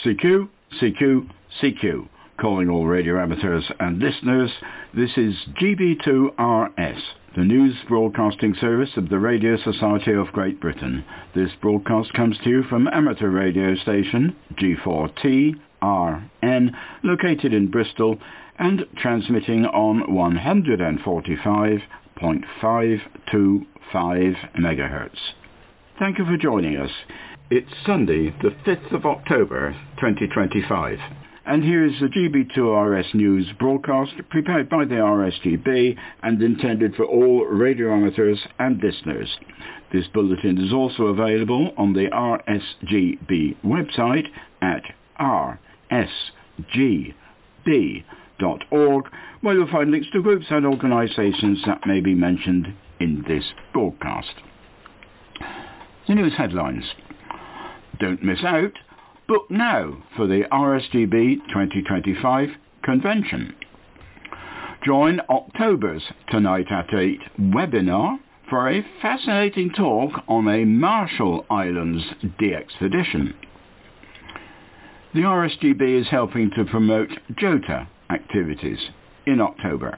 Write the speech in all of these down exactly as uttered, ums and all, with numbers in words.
C Q, C Q, C Q. Calling all radio amateurs and listeners, this is G B two R S, the news broadcasting service of the Radio Society of Great Britain. This broadcast comes to you from amateur radio station G four T R N, located in Bristol, and transmitting on one forty-five point five two five megahertz. Thank you for joining us. It's Sunday, the fifth of October, twenty twenty-five. And here is the G B two R S news broadcast prepared by the R S G B and intended for all radio amateurs and listeners. This bulletin is also available on the R S G B website at r s g b dot org, where you'll find links to groups and organisations that may be mentioned in this broadcast. The news headlines. Don't miss out. Book now for the R S G B twenty twenty-five convention. Join October's Tonight at eight webinar for a fascinating talk on a Marshall Islands de-expedition. The R S G B is helping to promote JOTA activities in October.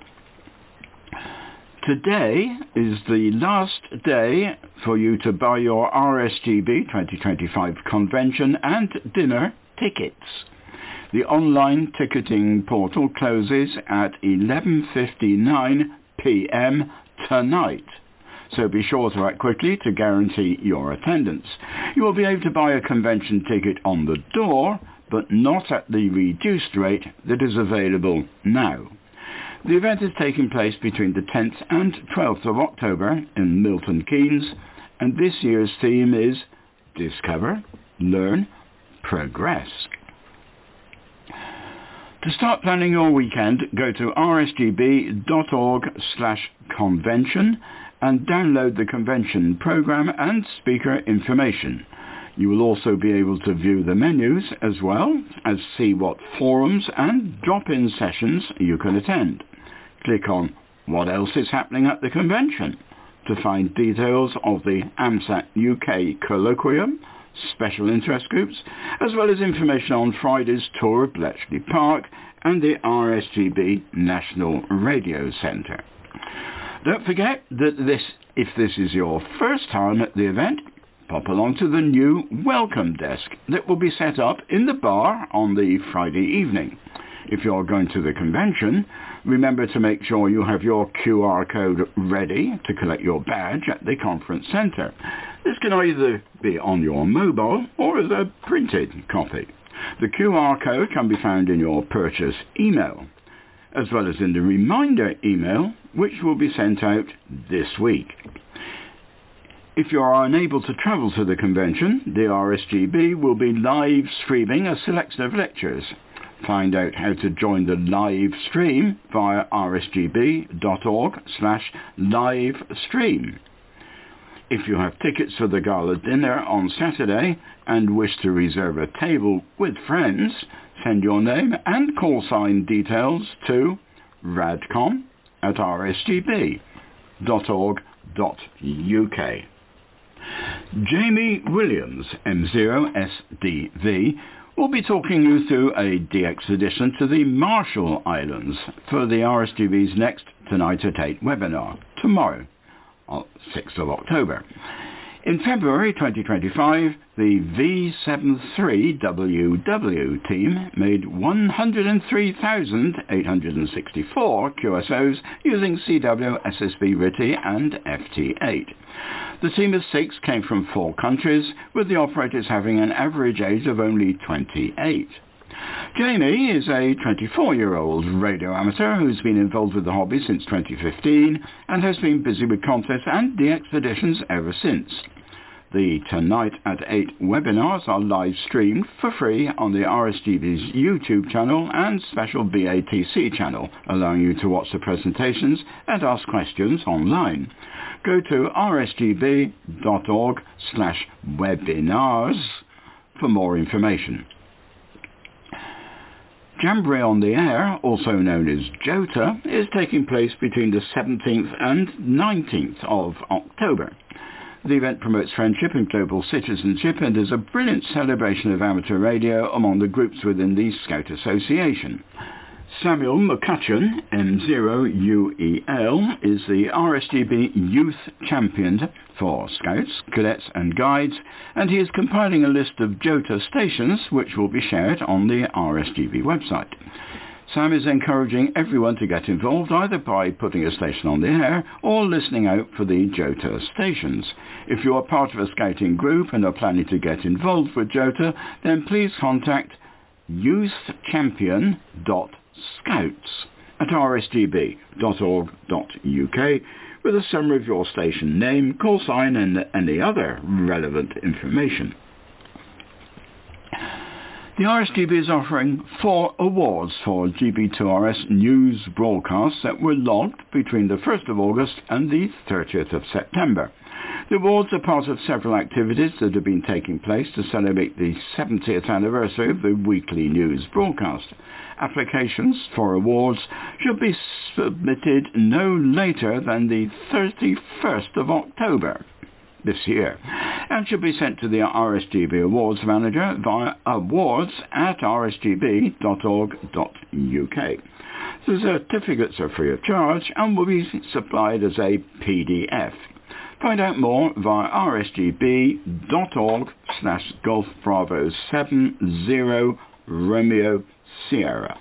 Today is the last day for you to buy your R S G B twenty twenty-five convention and dinner tickets. The online ticketing portal closes at eleven fifty-nine p m tonight, so be sure to act quickly to guarantee your attendance. You will be able to buy a convention ticket on the door, but not at the reduced rate that is available now. The event is taking place between the tenth and twelfth of October in Milton Keynes, and this year's theme is Discover, Learn, Progress. To start planning your weekend, go to r s g b dot org slash convention and download the convention programme and speaker information. You will also be able to view the menus as well as see what forums and drop-in sessions you can attend. Click on What else is happening at the convention to find details of the AMSAT U K colloquium, special interest groups, as well as information on Friday's tour of Bletchley Park and the R S G B National Radio Centre. Don't forget that this, if this is your first time at the event, pop along to the new welcome desk that will be set up in the bar on the Friday evening. If you're going to the convention, remember to make sure you have your Q R code ready to collect your badge at the conference centre. This can either be on your mobile or as a printed copy. The Q R code can be found in your purchase email, as well as in the reminder email, which will be sent out this week. If you are unable to travel to the convention, the R S G B will be live streaming a selection of lectures. Find out how to join the live stream via r s g b dot org slash live stream. If you have tickets for the gala dinner on Saturday and wish to reserve a table with friends, send your name and call sign details to radcom at r s g b dot org dot u k. Jamie Williams, M zero S D V, will be talking you through a de-expedition to the Marshall Islands for the R S G B's next Tonight at eight webinar, tomorrow, sixth of October. In February twenty twenty-five, the V seventy-three W W team made one hundred three thousand eight hundred sixty-four Q S Os using C W, S S B R T I and F T eight. The team of six came from four countries, with the operators having an average age of only twenty-eight. Jamie is a twenty-four-year-old radio amateur who's been involved with the hobby since twenty fifteen and has been busy with contests and de-expeditions ever since. The Tonight at eight webinars are live streamed for free on the R S G B's YouTube channel and special B A T C channel, allowing you to watch the presentations and ask questions online. Go to r s g b dot org slash webinars for more information. Jamboree on the Air, also known as JOTA, is taking place between the seventeenth and nineteenth of October. The event promotes friendship and global citizenship and is a brilliant celebration of amateur radio among the groups within the Scout Association. Samuel McCutcheon, M zero U E L, is the R S G B Youth Champion for Scouts, Cadets and Guides, and he is compiling a list of Jota stations which will be shared on the R S G B website. Sam is encouraging everyone to get involved either by putting a station on the air or listening out for the Jota stations. If you are part of a scouting group and are planning to get involved with Jota, then please contact youth champion dot scouts at r s g b dot org dot u k with a summary of your station name, call sign and any other relevant information. The R S G B is offering four awards for G B two R S news broadcasts that were logged between the first of August and the thirtieth of September. The awards are part of several activities that have been taking place to celebrate the seventieth anniversary of the weekly news broadcast. Applications for awards should be submitted no later than the thirty-first of October this year and should be sent to the R S G B Awards Manager via awards at r s g b dot org dot u k. The certificates are free of charge and will be supplied as a P D F. Find out more via r s g b dot org slash golf bravo seven zero Romeo Sierra.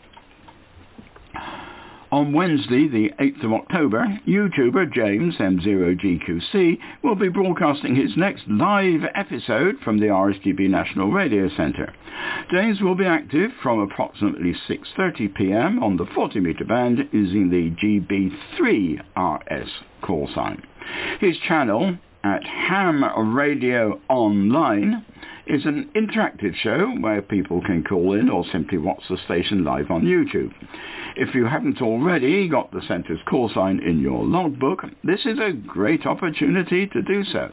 On Wednesday, the eighth of October, YouTuber James M zero G Q C will be broadcasting his next live episode from the R S G B National Radio Centre. James will be active from approximately six thirty p m on the forty metre band using the G B three R S call sign. His channel, at Ham Radio Online, is an interactive show where people can call in or simply watch the station live on YouTube. If you haven't already got the centre's call sign in your logbook, this is a great opportunity to do so.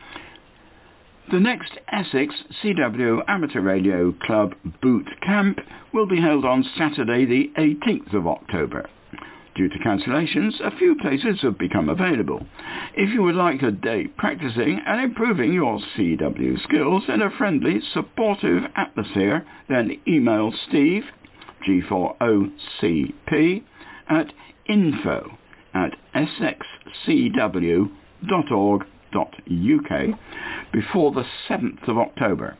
The next Essex C W Amateur Radio Club Boot Camp will be held on Saturday the eighteenth of October. Due to cancellations, a few places have become available. If you would like a day practicing and improving your C W skills in a friendly, supportive atmosphere, then email Steve, G four O C P, at info at s x c w dot org dot u k before the seventh of October.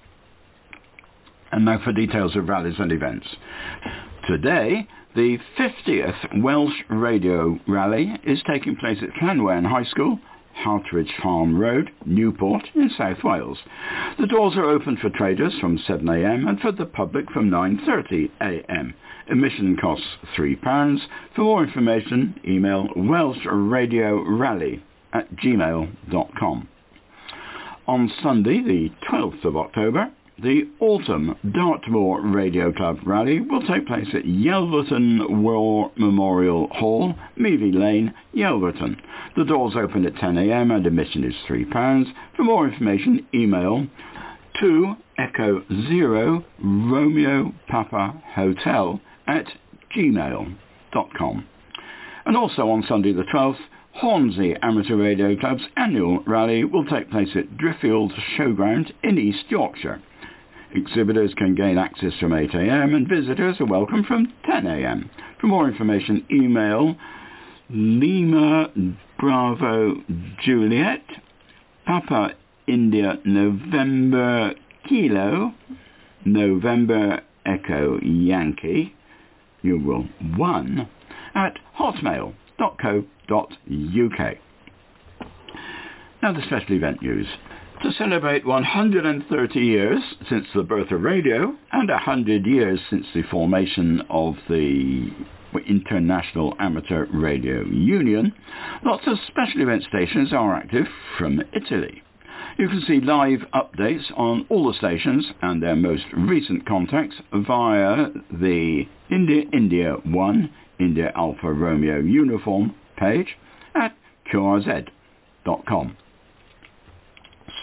And now for details of rallies and events. Today, the fiftieth Welsh Radio Rally is taking place at Llanwen High School, Hartridge Farm Road, Newport in South Wales. The doors are open for traders from seven a m and for the public from nine thirty a m. Admission costs three pounds. For more information, email welshradiorally at gmail dot com. On Sunday, the twelfth of October, the Autumn Dartmoor Radio Club Rally will take place at Yelverton War Memorial Hall, Meavy Lane, Yelverton. The doors open at ten a m and admission is three pounds. For more information, email two Echo Zero Romeo Papa Hotel at gmail dot com. And also on Sunday the twelfth, Hornsey Amateur Radio Club's annual rally will take place at Driffield Showground in East Yorkshire. Exhibitors can gain access from eight a m and visitors are welcome from ten a m. For more information, email Lima Bravo Juliet, Papa India November Kilo, November Echo Yankee, numeral one, at hotmail dot co dot u k. Now the special event news. To celebrate one hundred thirty years since the birth of radio and one hundred years since the formation of the International Amateur Radio Union, lots of special event stations are active from Italy. You can see live updates on all the stations and their most recent contacts via the India India one India Alpha Romeo Uniform page at q r z dot com.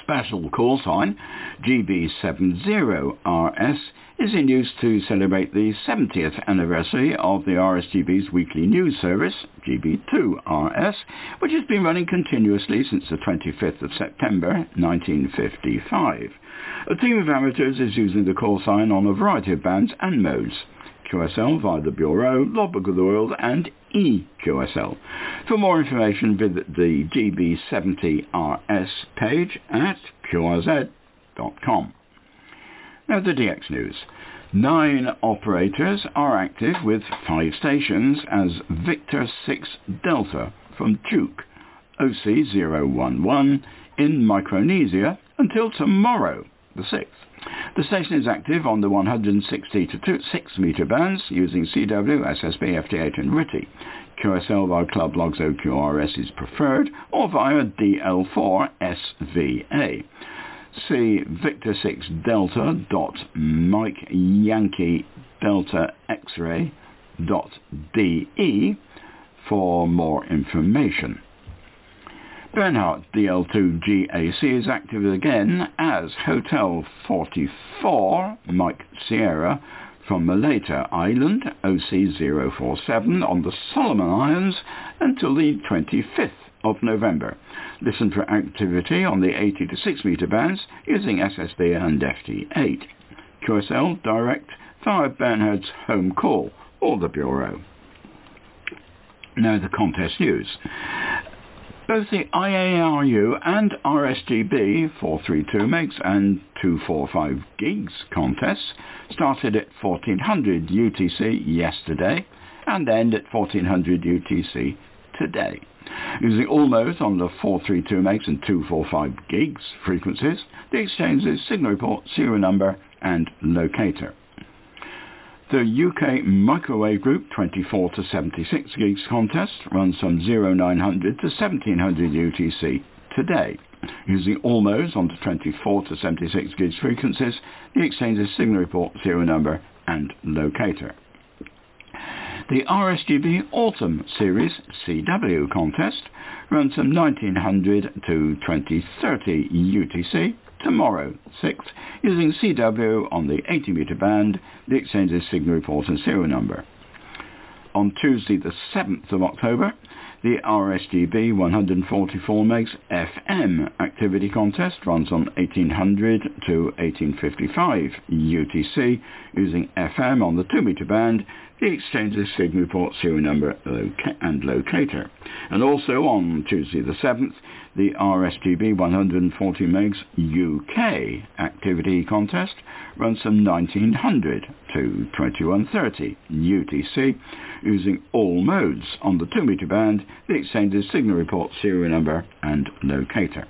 special call sign, G B seventy R S, is in use to celebrate the seventieth anniversary of the R S G B's weekly news service, G B two R S, which has been running continuously since the twenty-fifth of September nineteen fifty-five. A team of amateurs is using the call sign on a variety of bands and modes: Q S L via the Bureau, Logbook of the World and E Q S L. For more information, visit the G B seventy R S page at Q R Z dot com. Now the D X News. Nine operators are active with five stations as Victor six Delta from Duke, O C zero one one, in Micronesia until tomorrow, the sixth. The station is active on the one hundred sixty to six metre bands using C W, S S B, F T H and R T T I. Q S L via Club Logs O Q R S is preferred, or via D L four S V A. See Victor six Delta dot Mike Yankee Delta X-ray dot D E for more information. Bernhardt D L two G A C is active again as Hotel forty-four Mike Sierra from Maleta Island, O C zero four seven, on the Solomon Islands until the twenty-fifth of November. Listen for activity on the eighty to six metre bands using S S B and F T eight. Q S L direct via Bernhardt's home call or the Bureau. Now the contest news. Both the I A R U and R S G B four thirty-two megs and two forty-five gigs contests started at fourteen hundred U T C yesterday and end at fourteen hundred U T C today. Using all modes on the four thirty-two megs and two forty-five gigs frequencies, the exchange's signal report, serial number and locator. The U K Microwave Group twenty-four to seventy-six gigs contest runs from nine hundred to seventeen hundred U T C today. Using all modes on the twenty-four to seventy-six gigs frequencies, the exchange's signal report, serial number and locator. The R S G B Autumn Series C W contest runs from nineteen hundred to twenty thirty U T C tomorrow, sixth, using C W on the eighty metre band, the exchange's signal report and serial number. On Tuesday the seventh of October, the R S G B one forty-four megs F M activity contest runs on eighteen hundred to eighteen fifty-five U T C using F M on the two metre band, the exchange's signal report, serial number loca- and locator. And also on Tuesday the seventh, the R S G B one forty megs U K activity contest runs from nineteen hundred to twenty-one thirty U T C using all modes on the two metre band, the exchange's signal report, serial number and locator.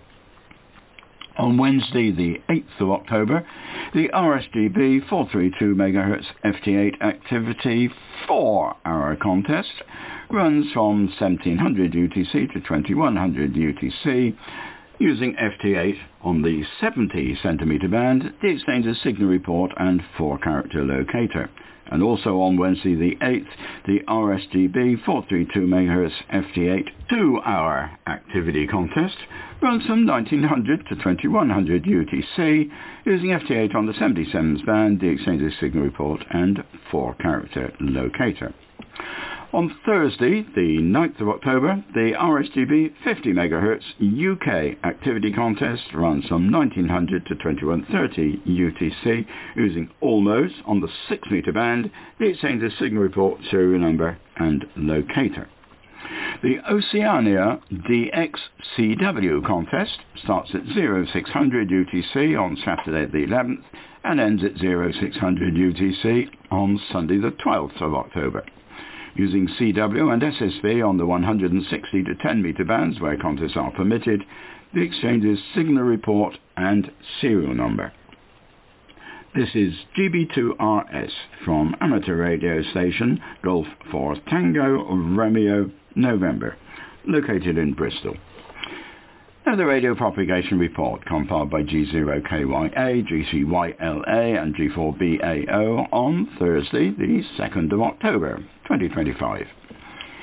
On Wednesday the eighth of October, the R S G B four thirty-two megahertz F T eight activity four hour contest runs from seventeen hundred U T C to twenty-one hundred U T C using F T eight on the seventy centimetre band, the exchange's signal report and four character locator. And also on Wednesday the eighth, the R S G B four thirty-two megahertz F T eight two hour activity contest runs from nineteen hundred to twenty-one hundred U T C using F T eight on the seventy-seven band, the exchange's signal report and four character locator. On Thursday, the ninth of October, the R S G B fifty megahertz U K activity contest runs from nineteen hundred to twenty-one thirty U T C using all modes on the six metre band, the exchange's signal report, serial number and locator. The Oceania D X C W contest starts at six hundred U T C on Saturday the eleventh and ends at six hundred U T C on Sunday the twelfth of October. Using C W and S S B on the one hundred sixty to ten metre bands where contests are permitted, the exchange's signal report and serial number. This is G B two R S from amateur radio station Golf four Tango Romeo November, located in Bristol. Now the radio propagation report compiled by G zero K Y A, G C Y L A and G four B A O on Thursday the second of October twenty twenty-five.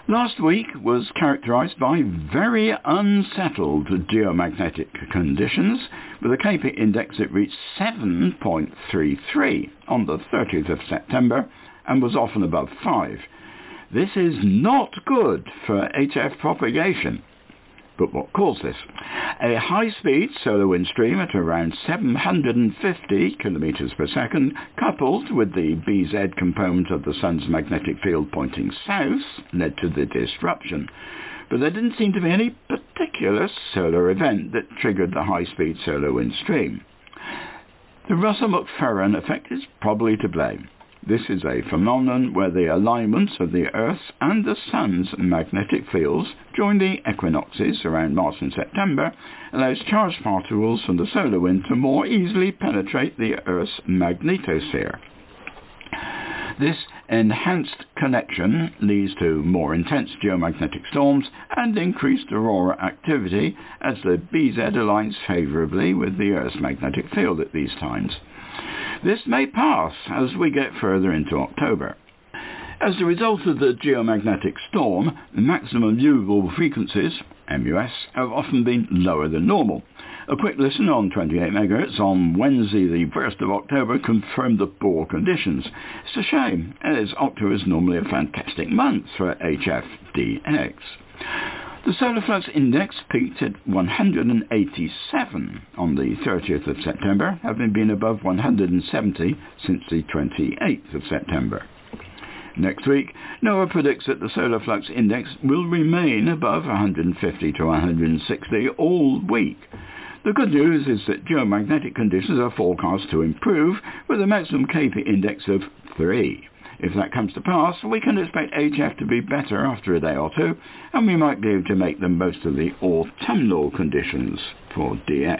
Last week was characterised by very unsettled geomagnetic conditions, with a K P index that reached seven point three three on the thirtieth of September and was often above five. This is not good for H F propagation. But what caused this? A high-speed solar wind stream at around seven hundred fifty kilometres per second, coupled with the B Z component of the sun's magnetic field pointing south, led to the disruption. But there didn't seem to be any particular solar event that triggered the high-speed solar wind stream. The Russell-McFerran effect is probably to blame. This is a phenomenon where the alignments of the Earth's and the Sun's magnetic fields during the equinoxes around March and September allows charged particles from the solar wind to more easily penetrate the Earth's magnetosphere. This enhanced connection leads to more intense geomagnetic storms and increased aurora activity as the B Z aligns favourably with the Earth's magnetic field at these times. This may pass as we get further into October. As a result of the geomagnetic storm, the maximum viewable frequencies, M U S, have often been lower than normal. A quick listen on twenty-eight megahertz on Wednesday the first of October confirmed the poor conditions. It's a shame, as October is normally a fantastic month for H F D X. The solar flux index peaked at one hundred eighty-seven on the thirtieth of September, having been above one hundred seventy since the twenty-eighth of September. Next week, NOAA predicts that the solar flux index will remain above one hundred fifty to one hundred sixty all week. The good news is that geomagnetic conditions are forecast to improve, with a maximum K P index of three. If that comes to pass, we can expect H F to be better after a day or two, and we might be able to make the most of the autumnal conditions for D X.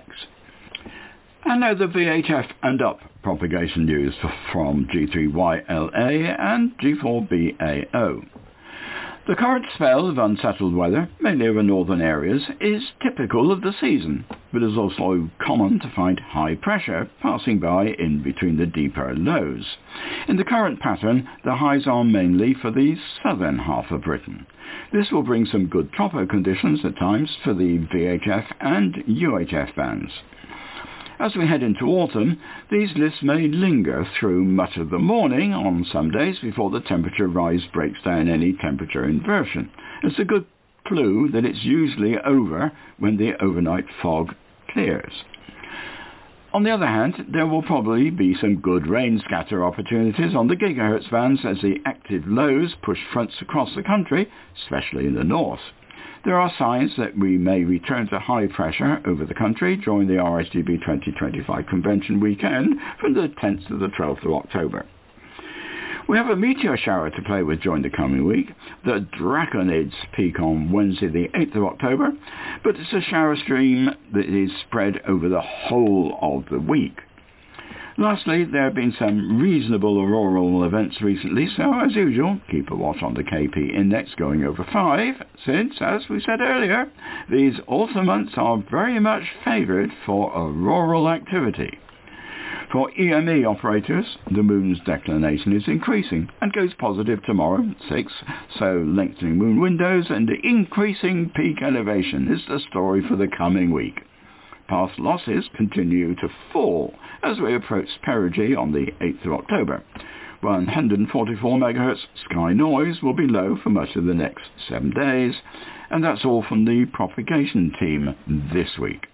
And now the V H F and up propagation news from G three Y L A and G four B A O. The current spell of unsettled weather, mainly over northern areas, is typical of the season, but it is also common to find high pressure passing by in between the deeper lows. In the current pattern, the highs are mainly for the southern half of Britain. This will bring some good tropo conditions at times for the V H F and U H F bands. As we head into autumn, these lists may linger through much of the morning on some days before the temperature rise breaks down any temperature inversion. It's a good clue that it's usually over when the overnight fog clears. On the other hand, there will probably be some good rain scatter opportunities on the gigahertz bands as the active lows push fronts across the country, especially in the north. There are signs that we may return to high pressure over the country during the R S G B twenty twenty-five convention weekend from the tenth to the twelfth of October. We have a meteor shower to play with during the coming week. The Draconids peak on Wednesday the eighth of October, but it's a shower stream that is spread over the whole of the week. Lastly, there have been some reasonable auroral events recently, so as usual, keep a watch on the K P index going over five, since, as we said earlier, these autumn months are very much favoured for auroral activity. For E M E operators, the moon's declination is increasing and goes positive tomorrow at six, so lengthening moon windows and increasing peak elevation is the story for the coming week. Path losses continue to fall as we approach perigee on the eighth of October. one hundred forty-four megahertz sky noise will be low for much of the next seven days, and that's all from the propagation team this week.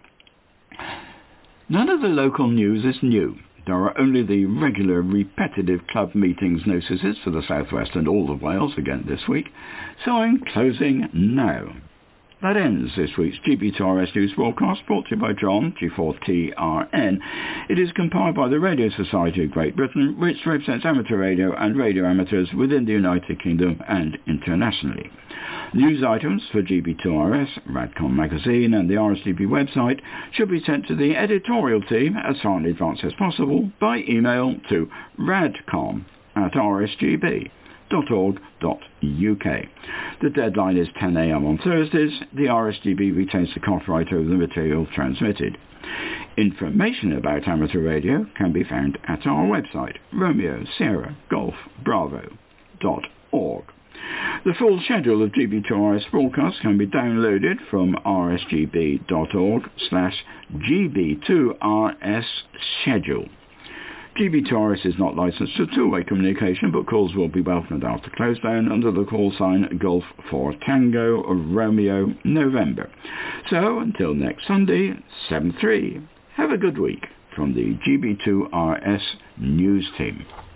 None of the local news is new. There are only the regular repetitive club meetings notices for the South West and all of Wales again this week, so I'm closing now. That ends this week's G B two R S News broadcast, brought to you by John, G four T R N. It is compiled by the Radio Society of Great Britain, which represents amateur radio and radio amateurs within the United Kingdom and internationally. News items for G B two R S, Radcom magazine and the R S G B website should be sent to the editorial team as far in advance as possible by email to radcom at r s g b dot org dot u k. The deadline is ten a m on Thursdays. The R S G B retains the copyright over the material transmitted. Information about amateur radio can be found at our website, Romeo Sierra Golf Bravo dot org. The full schedule of G B two R S broadcasts can be downloaded from rsgb.org slash GB2RS schedule. G B two R S is not licensed to two-way communication, but calls will be welcomed after close down under the call sign Golf for Tango Romeo November. So until next Sunday, seven three, have a good week from the G B two R S news team.